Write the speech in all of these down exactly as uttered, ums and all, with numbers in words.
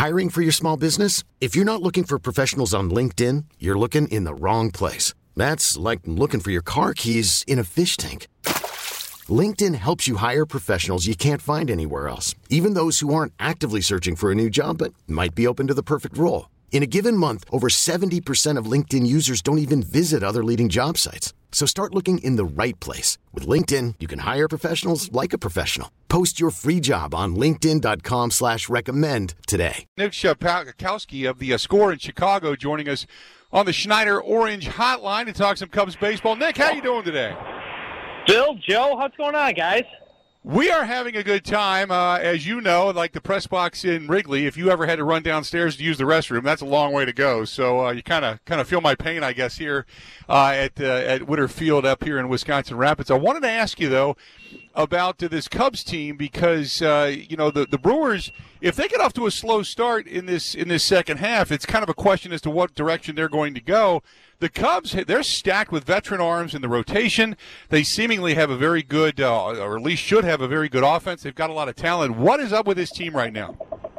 Hiring for your small business? If you're not looking for professionals on LinkedIn, you're looking in the wrong place. That's like looking for your car keys in a fish tank. LinkedIn helps you hire professionals you can't find anywhere else, even those who aren't actively searching for a new job but might be open to the perfect role. In a given month, over seventy percent of LinkedIn users don't even visit other leading job sites. So start looking in the right place. With LinkedIn, you can hire professionals like a professional. Post your free job on linkedin.com slash recommend today. Nick Shapakowski of the uh, Score in Chicago joining us on the Schneider Orange Hotline to talk some Cubs baseball. Nick, how you doing today? Bill, Joe, what's going on, guys? We are having a good time. Uh, as you know, like the press box in Wrigley, if you ever had to run downstairs to use the restroom, that's a long way to go. So uh, you kind of kind of feel my pain, I guess, here uh, at uh, at Witter Field up here in Wisconsin Rapids. I wanted to ask you, though, about uh, this Cubs team because, uh, you know, the, the Brewers, if they get off to a slow start in this in this second half, it's kind of a question as to what direction they're going to go. The Cubs, they're stacked with veteran arms in the rotation. They seemingly have a very good, uh, or at least should have a very good offense. They've got a lot of talent. What is up with this team right now?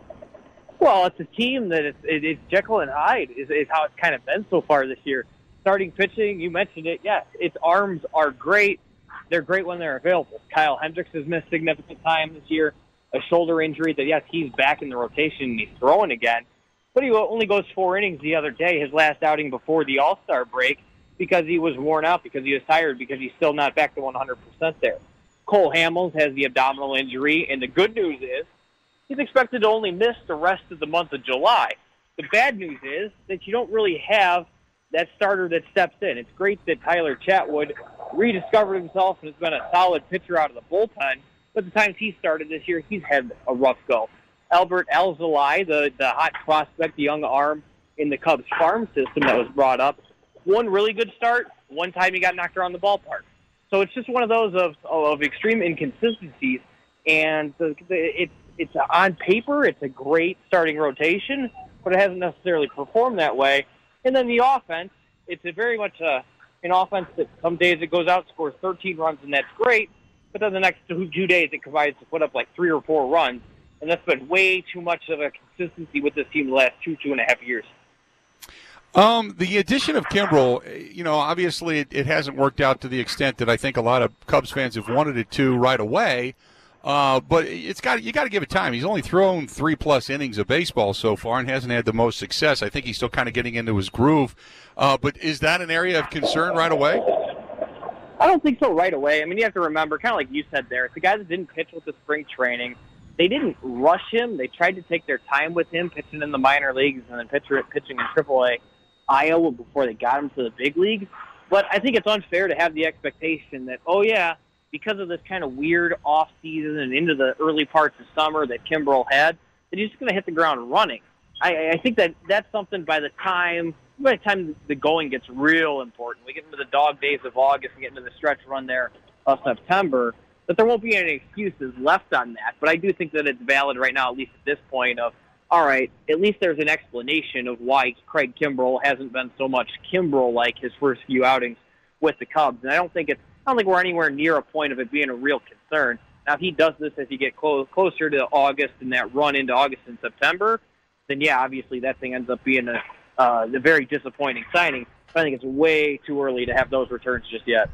Well, it's a team that it's, it, it's Jekyll and Hyde is, is how it's kind of been so far this year. Starting pitching, you mentioned it, yes, its arms are great. They're great when they're available. Kyle Hendricks has missed significant time this year, a shoulder injury that, yes, he's back in the rotation and he's throwing again. But he only goes four innings the other day, his last outing before the All-Star break, because he was worn out, because he was tired, because he's still not back to one hundred percent there. Cole Hamels has the abdominal injury, and the good news is he's expected to only miss the rest of the month of July. The bad news is that you don't really have that starter that steps in. It's great that Tyler Chatwood rediscovered himself and has been a solid pitcher out of the bullpen, but the times he started this year, he's had a rough go. Albert Alzolay, the, the hot prospect, the young arm in the Cubs farm system that was brought up, one really good start, one time he got knocked around the ballpark. So it's just one of those of, of extreme inconsistencies, and the, the, it's, it's on paper, it's a great starting rotation, but it hasn't necessarily performed that way. And then the offense, it's a very much a, an offense that some days it goes out, scores thirteen runs, and that's great, but then the next two, two days it provides to put up like three or four runs. And that's been way too much of a consistency with this team the last two, two and a half years. Um, the addition of Kimbrel, you know, obviously it, it hasn't worked out to the extent that I think a lot of Cubs fans have wanted it to right away. Uh, but it's got you got to give it time. He's only thrown three plus innings of baseball so far and hasn't had the most success. I think he's still kind of getting into his groove. Uh, but is that an area of concern right away? I don't think so right away. I mean, you have to remember, kind of like you said there, it's a guy that didn't pitch with the spring training. They didn't rush him. They tried to take their time with him, pitching in the minor leagues and then pitcher, pitching in triple A Iowa before they got him to the big leagues. But I think it's unfair to have the expectation that, oh, yeah, because of this kind of weird off-season and into the early parts of summer that Kimbrel had, that he's just going to hit the ground running. I, I think that that's something by the time by the time the going gets real important, we get into the dog days of August and get into the stretch run there of September, that there won't be any excuses left on that. But I do think that it's valid right now, at least at this point, of, all right, at least there's an explanation of why Craig Kimbrel hasn't been so much Kimbrel-like his first few outings with the Cubs. And I don't think it's, I don't think we're anywhere near a point of it being a real concern. Now, if he does this as you get close, closer to August and that run into August and September, then, yeah, obviously that thing ends up being a, uh, a very disappointing signing. But I think it's way too early to have those returns just yet.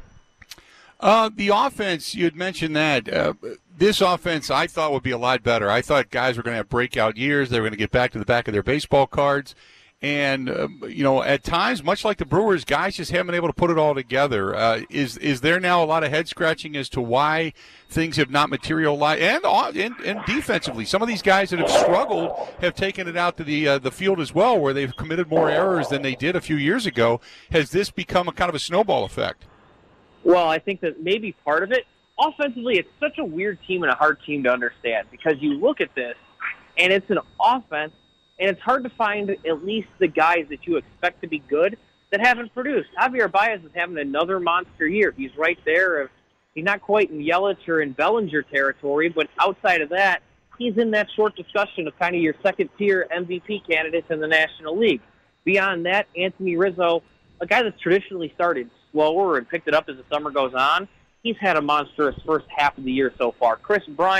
Uh, the offense, you had mentioned that. Uh, this offense I thought would be a lot better. I thought guys were going to have breakout years. They were going to get back to the back of their baseball cards. And, uh, you know, at times, much like the Brewers, guys just haven't been able to put it all together. Uh, is is there now a lot of head-scratching as to why things have not materialized? And, and, and defensively, some of these guys that have struggled have taken it out to the uh, the field as well, where they've committed more errors than they did a few years ago. Has this become a kind of a snowball effect? Well, I think that maybe part of it, offensively, it's such a weird team and a hard team to understand because you look at this, and it's an offense, and it's hard to find at least the guys that you expect to be good that haven't produced. Javier Baez is having another monster year. He's right there. He's not quite in Yelich or in Bellinger territory, but outside of that, he's in that short discussion of kind of your second-tier M V P candidates in the National League. Beyond that, Anthony Rizzo, a guy that's traditionally started slower and picked it up as the summer goes on, he's had a monstrous first half of the year so far. Chris Bryant,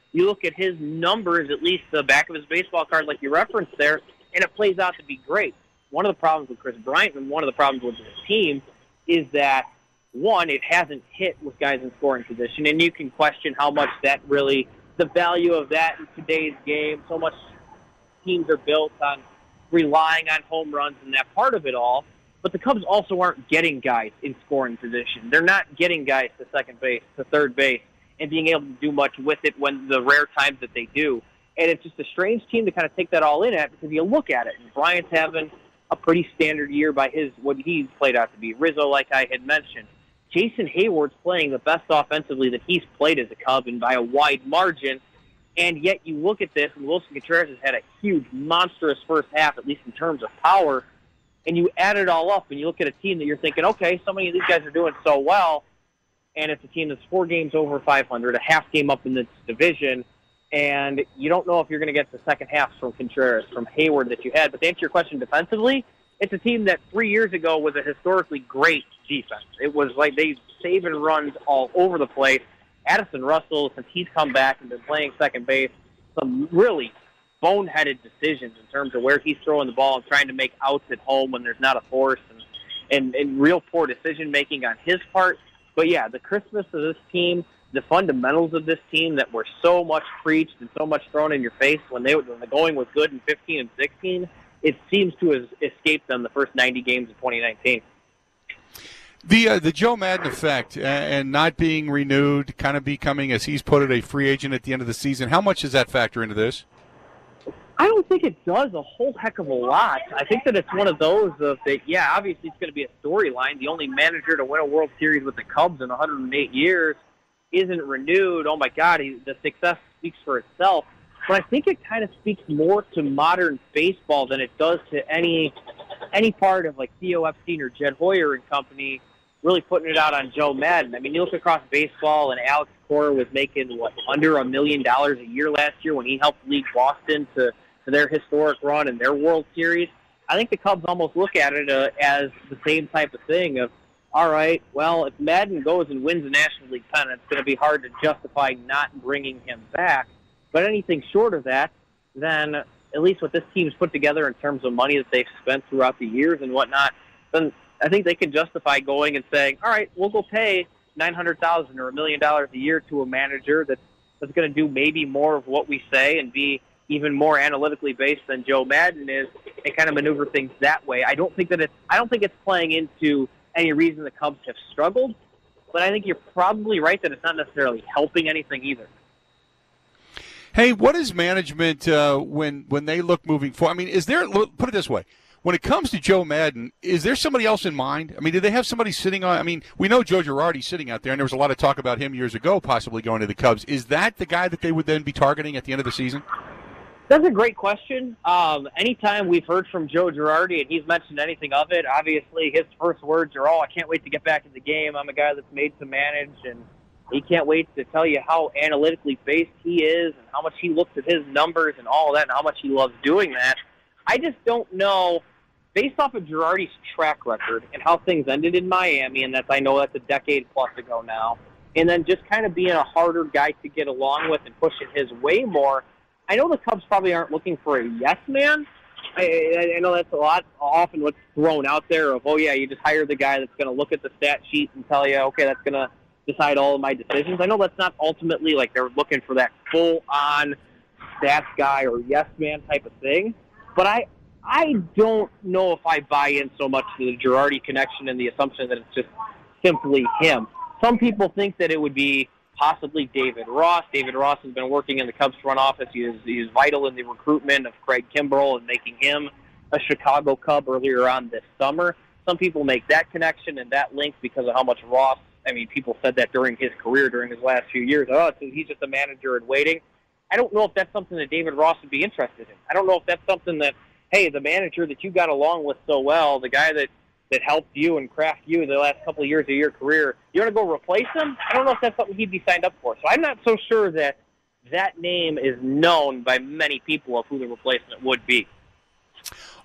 You look at his numbers, at least the back of his baseball card like you referenced there, and it plays out to be great. One of the problems with Chris Bryant and one of the problems with his team is that, one, it hasn't hit with guys in scoring position, and you can question how much that really, the value of that in today's game, so much teams are built on relying on home runs and that part of it all. But the Cubs also aren't getting guys in scoring position. They're not getting guys to second base, to third base, and being able to do much with it when the rare times that they do. And it's just a strange team to kind of take that all in at, because you look at it, and Bryant's having a pretty standard year by his what he's played out to be. Rizzo, like I had mentioned. Jason Hayward's playing the best offensively that he's played as a Cub, and by a wide margin. And yet you look at this, and Wilson Contreras has had a huge, monstrous first half, at least in terms of power. And you add it all up, and you look at a team that you're thinking, okay, so many of these guys are doing so well, and it's a team that's four games over five hundred, a half game up in this division, and you don't know if you're going to get the second half from Contreras, from Hayward that you had. But to answer your question defensively, it's a team that three years ago was a historically great defense. It was like they save and runs all over the place. Addison Russell, since he's come back and been playing second base, some really boneheaded decisions in terms of where he's throwing the ball and trying to make outs at home when there's not a force, and, and, and real poor decision-making on his part. But, yeah, the Christmas of this team, the fundamentals of this team that were so much preached and so much thrown in your face when, they, when the going was good in fifteen and sixteen, it seems to have escaped them the first ninety games of twenty nineteen. The uh, the Joe Maddon effect uh, and not being renewed, kind of becoming, as he's put it, a free agent at the end of the season, how much does that factor into this? I don't think it does a whole heck of a lot. I think that it's one of those of that, yeah, obviously it's going to be a storyline. The only manager to win a World Series with the Cubs in one hundred eight years isn't renewed. Oh, my God, he, the success speaks for itself. But I think it kind of speaks more to modern baseball than it does to any any part of, like, Theo Epstein or Jed Hoyer and company really putting it out on Joe Maddon. I mean, you look across baseball, and Alex Cora was making, what, under a million dollars a year last year when he helped lead Boston to – to their historic run and their World Series. I think the Cubs almost look at it uh, as the same type of thing of, all right, well, if Maddon goes and wins the National League pennant, it's going to be hard to justify not bringing him back. But anything short of that, then at least what this team's put together in terms of money that they've spent throughout the years and whatnot, then I think they can justify going and saying, all right, we'll go pay nine hundred thousand dollars or a million dollars a year to a manager that's, that's going to do maybe more of what we say and be even more analytically based than Joe Maddon is, and kind of maneuver things that way. I don't think that it's I don't think it's playing into any reason the Cubs have struggled, but I think you're probably right that it's not necessarily helping anything either. Hey, what is management uh, when when they look moving forward? I mean, is there, put it this way, when it comes to Joe Maddon, is there somebody else in mind? I mean, do they have somebody sitting on? I mean, we know Joe Girardi's sitting out there, and there was a lot of talk about him years ago possibly going to the Cubs. Is that the guy that they would then be targeting at the end of the season? That's a great question. Um, anytime we've heard from Joe Girardi and he's mentioned anything of it, obviously his first words are, oh, I can't wait to get back in the game. I'm a guy that's made to manage, and he can't wait to tell you how analytically based he is and how much he looks at his numbers and all of that and how much he loves doing that. I just don't know, based off of Girardi's track record and how things ended in Miami, and that's, I know that's a decade plus ago now, and then just kind of being a harder guy to get along with and pushing his way more, I know the Cubs probably aren't looking for a yes man. I, I know that's a lot, often what's thrown out there of, oh, yeah, you just hire the guy that's going to look at the stat sheet and tell you, okay, that's going to decide all of my decisions. I know that's not ultimately like they're looking for that full-on stats guy or yes man type of thing. But I I don't know if I buy in so much to the Girardi connection and the assumption that it's just simply him. Some people think that it would be possibly David Ross. David Ross has been working in the Cubs front office. He is, he is vital in the recruitment of Craig Kimbrell and making him a Chicago Cub earlier on this summer. Some people make that connection and that link because of how much Ross, I mean, people said that during his career, during his last few years. Oh, so he's just a manager in waiting. I don't know if that's something that David Ross would be interested in. I don't know if that's something that, hey, the manager that you got along with so well, the guy that that helped you and craft you the last couple of years of your career, you want to go replace him? I don't know if that's something he'd be signed up for. So I'm not so sure that that name is known by many people of who the replacement would be.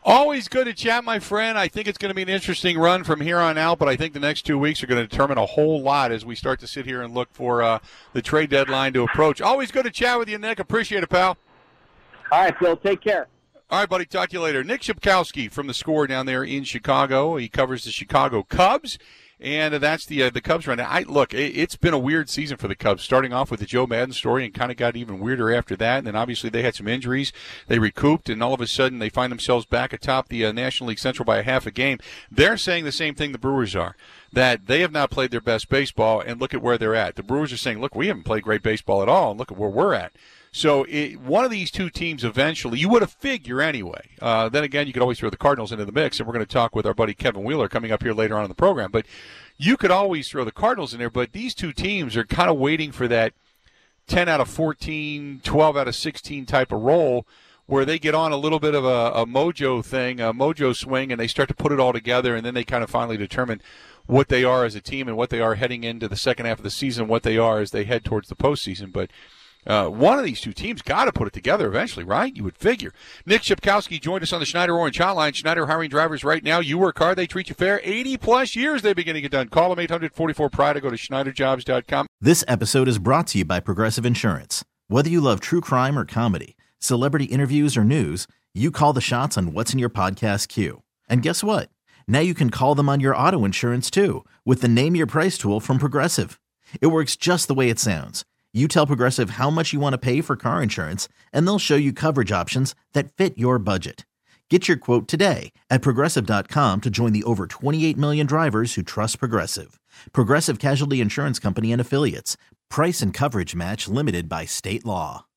Always good to chat, my friend. I think it's going to be an interesting run from here on out, but I think the next two weeks are going to determine a whole lot as we start to sit here and look for uh, the trade deadline to approach. Always good to chat with you, Nick. Appreciate it, pal. All right, Phil. Take care. All right, buddy. Talk to you later. Nick Shipkowski from The Score down there in Chicago. He covers the Chicago Cubs. And that's the uh, the Cubs right now. I, look, it, it's been a weird season for the Cubs, starting off with the Joe Madden story and kind of got even weirder after that. And then obviously they had some injuries. They recouped, and all of a sudden they find themselves back atop the uh, National League Central by a half a game. They're saying the same thing the Brewers are, that they have not played their best baseball, and look at where they're at. The Brewers are saying, look, we haven't played great baseball at all, and look at where we're at. So it, one of these two teams eventually, you would have figured anyway. Uh, then again, you could always throw the Cardinals into the mix, and we're going to talk with our buddy Kevin Wheeler coming up here later on in the program. But you could always throw the Cardinals in there, but these two teams are kind of waiting for that ten out of fourteen, twelve out of sixteen type of roll where they get on a little bit of a, a mojo thing, a mojo swing, and they start to put it all together, and then they kind of finally determine what they are as a team and what they are heading into the second half of the season, what they are as they head towards the postseason. But Uh, one of these two teams got to put it together eventually, right? You would figure. Nick Shipkowski joined us on the Schneider Orange Hotline. Schneider hiring drivers right now. You work hard, they treat you fair. eighty-plus years they've been getting it done. Call them eight hundred forty-four Pride or go to Schneider Jobs dot com. This episode is brought to you by Progressive Insurance. Whether you love true crime or comedy, celebrity interviews or news, you call the shots on what's in your podcast queue. And guess what? Now you can call them on your auto insurance too with the Name Your Price tool from Progressive. It works just the way it sounds. You tell Progressive how much you want to pay for car insurance, and they'll show you coverage options that fit your budget. Get your quote today at Progressive dot com to join the over twenty-eight million drivers who trust Progressive. Progressive Casualty Insurance Company and Affiliates. Price and coverage match limited by state law.